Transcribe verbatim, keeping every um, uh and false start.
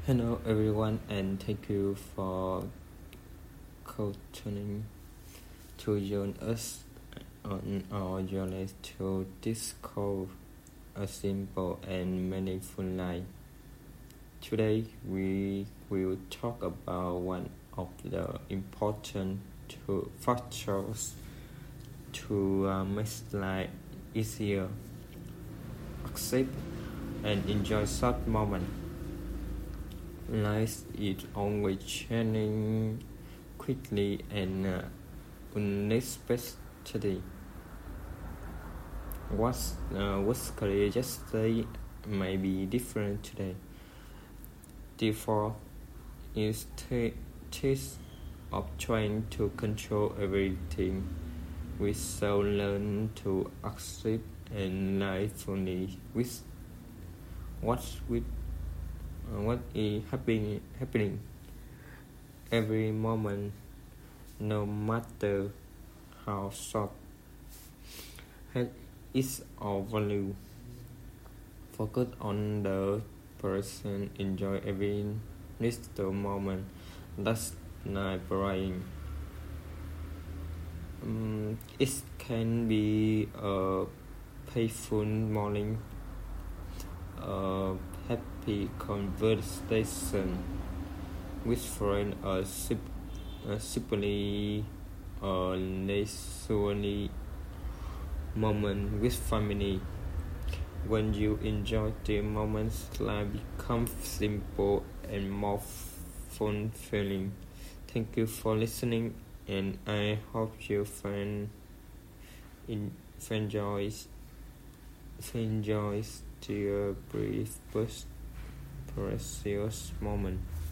Hello everyone and thank you for tuning to join us on our journey to discover a simple and meaningful life. Today we will talk about one of the important two factors to uh, make life easier, accept and enjoy short moments. Life is always changing quickly and uh, unexpectedly. What's, uh, what's clear yesterday may be different today. Therefore, instead of trying to control everything, we shall learn to accept and live fully with what's with uh, what is happening happening every moment, no matter how short, has its own value. Focus on the present, enjoy every little moment. That's not boring. Um, it can be a peaceful morning, a happy conversation with friends, or sim- uh, simply a leisurely moment with family. When you enjoy the moments, life becomes simple and more fulfilling. Thank you for listening, and I hope you find in, enjoys enjoys the brief but precious moment.